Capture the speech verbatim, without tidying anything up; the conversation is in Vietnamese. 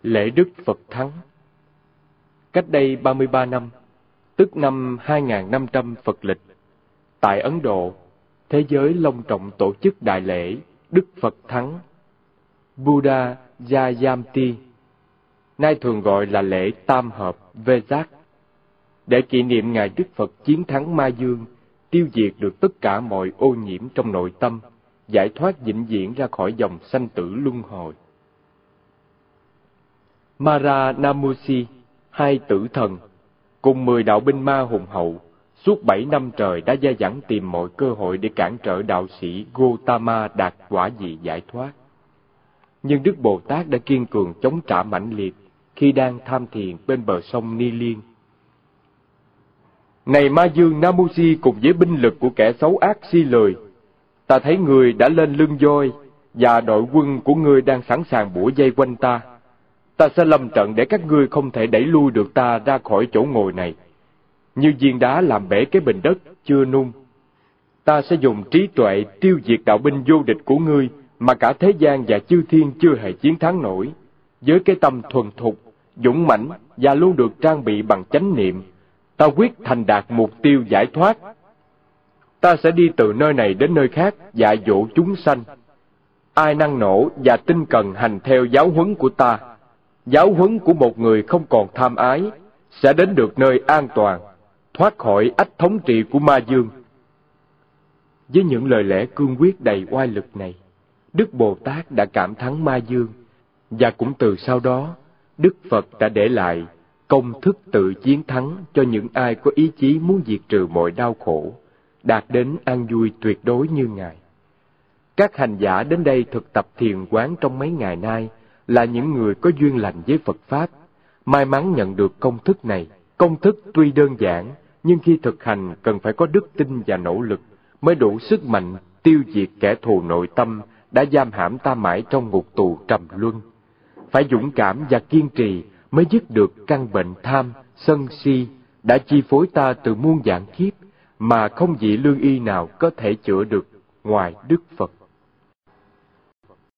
Lễ Đức Phật Thắng. Cách đây ba mươi ba năm, tức năm hai nghìn năm trăm Phật lịch, tại Ấn Độ, thế giới long trọng tổ chức đại lễ Đức Phật Thắng, Buddha Jayanti, nay thường gọi là lễ Tam Hợp Vesak, để kỷ niệm ngày Đức Phật chiến thắng ma dương, tiêu diệt được tất cả mọi ô nhiễm trong nội tâm, giải thoát vĩnh viễn ra khỏi dòng sanh tử luân hồi. Mara Namusi, hai tử thần, cùng mười đạo binh ma hùng hậu, suốt bảy năm trời đã gia dẳng tìm mọi cơ hội để cản trở đạo sĩ Gotama đạt quả vị giải thoát. Nhưng Đức Bồ Tát đã kiên cường chống trả mãnh liệt khi đang tham thiền bên bờ sông Ni Liên. Này ma dương Namusi, cùng với binh lực của kẻ xấu ác si lười, ta thấy người đã lên lưng voi, và đội quân của ngươi đang sẵn sàng bủa vây quanh ta. Ta sẽ lâm trận để các ngươi không thể đẩy lui được ta ra khỏi chỗ ngồi này, như viên đá làm bể cái bình đất chưa nung. Ta sẽ dùng trí tuệ tiêu diệt đạo binh vô địch của ngươi mà cả thế gian và chư thiên chưa hề chiến thắng nổi, với cái tâm thuần thục, dũng mãnh và luôn được trang bị bằng chánh niệm. Ta quyết thành đạt mục tiêu giải thoát. Ta sẽ đi từ nơi này đến nơi khác dạy dỗ chúng sanh. Ai năng nổ và tinh cần hành theo giáo huấn của ta, giáo huấn của một người không còn tham ái, sẽ đến được nơi an toàn, thoát khỏi ách thống trị của ma dương. Với những lời lẽ cương quyết đầy oai lực này, Đức Bồ Tát đã cảm thắng ma dương, và cũng từ sau đó, Đức Phật đã để lại công thức tự chiến thắng cho những ai có ý chí muốn diệt trừ mọi đau khổ, đạt đến an vui tuyệt đối như Ngài. Các hành giả đến đây thực tập thiền quán trong mấy ngày nay là những người có duyên lành với Phật Pháp, may mắn nhận được công thức này. Công thức tuy đơn giản, nhưng khi thực hành cần phải có đức tin và nỗ lực mới đủ sức mạnh tiêu diệt kẻ thù nội tâm đã giam hãm ta mãi trong ngục tù trầm luân. Phải dũng cảm và kiên trì mới dứt được căn bệnh tham, sân si đã chi phối ta từ muôn vạn kiếp, mà không vị lương y nào có thể chữa được ngoài Đức Phật.